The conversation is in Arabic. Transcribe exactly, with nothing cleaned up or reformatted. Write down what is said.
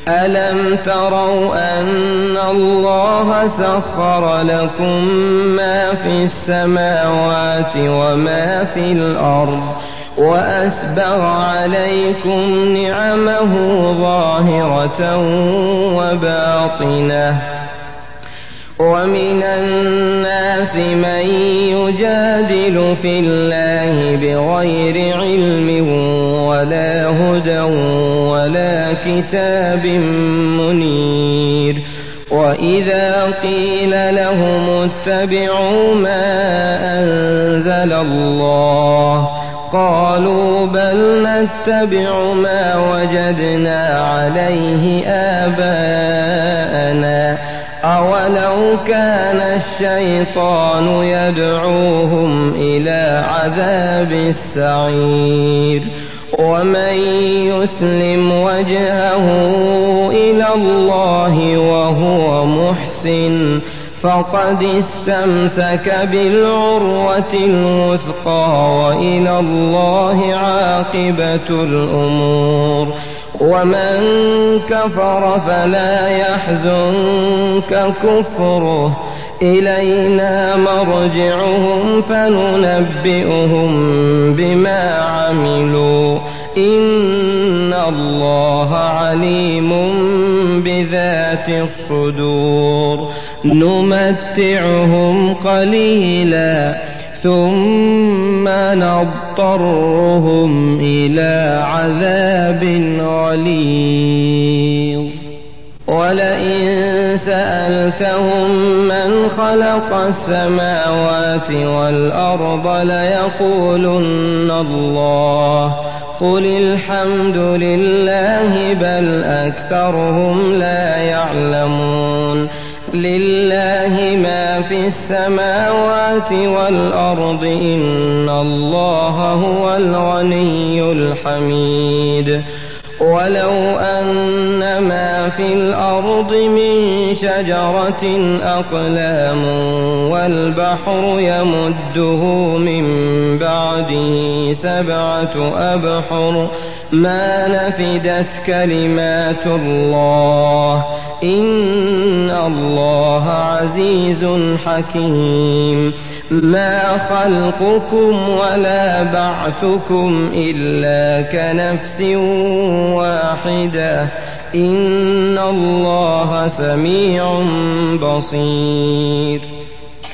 ألم تروا أن الله سخر لكم ما في السماوات وما في الأرض وأسبغ عليكم نعمه ظاهرة وباطنة ومن الناس من يجادل في الله بغير علم ولا هدى ولا كتاب منير وإذا قيل لهم اتبعوا ما أنزل الله قالوا بل نتبع ما وجدنا عليه آباءنا أولو كان الشيطان يدعوهم إلى عذاب السعير ومن يسلم وجهه إلى الله وهو محسن فقد استمسك بالعروة الوثقى وإلى الله عاقبة الأمور ومن كفر فلا يحزنك كفره إلينا مرجعهم فننبئهم بما عملوا إن الله عليم بذات الصدور نمتعهم قليلا ثم نضطرهم إلى عذاب غليظ ولئن سألتهم من خلق السماوات والأرض ليقولن الله قل الحمد لله بل أكثرهم لا يعلمون لله ما في السماوات والأرض إن الله هو الغني الحميد ولو أن ما في الأرض من شجرة أقلام والبحر يمده من بعده سبعة أبحر ما نفدت كلمات الله إن الله عزيز حكيم ما خلقكم ولا بعثكم إلا كنفس واحدة إن الله سميع بصير